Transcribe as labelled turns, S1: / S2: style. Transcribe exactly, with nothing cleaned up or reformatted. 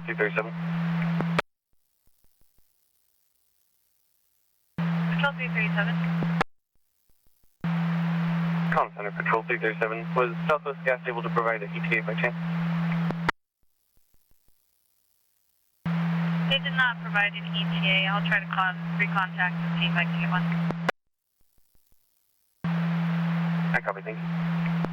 S1: three thirty-seven.
S2: Patrol three thirty-seven.
S1: Comm Center, Patrol three thirty-seven. Was Southwest Gas able to provide an E T A by chance?
S2: They did not provide an E T A. I'll try to con recontact and see if I can get one.
S1: I copy, thank you.